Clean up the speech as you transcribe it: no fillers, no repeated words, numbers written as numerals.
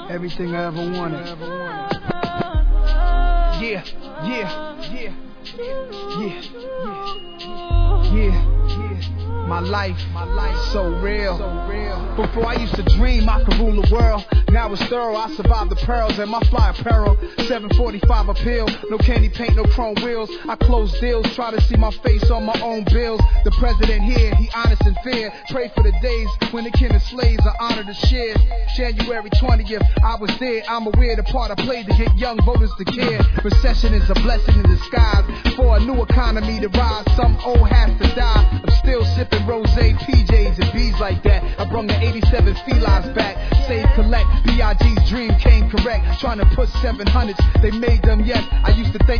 Everything I ever wanted. Yeah, yeah, yeah, yeah, yeah. My life, so real. Before I used to dream I could rule the world. Now it's thorough, I survived the perils and my fly apparel. 745 appeal, no candy paint, no chrome wheels. I close deals, try to see my face on my own bills. The president here, he honest and fair. Pray for the days when the kin of slaves are honored and shared. January 20th, I was there. I'm aware the part I played to get young voters to care. Recession is a blessing in disguise. For a new economy to rise, some old has to die. I'm still sipping rosé, PJs and B's like that. I brung the 87 felines back. Save, collect, B.I.G.'s dream came correct. Trying to put 700s, they made them, yes. I used to think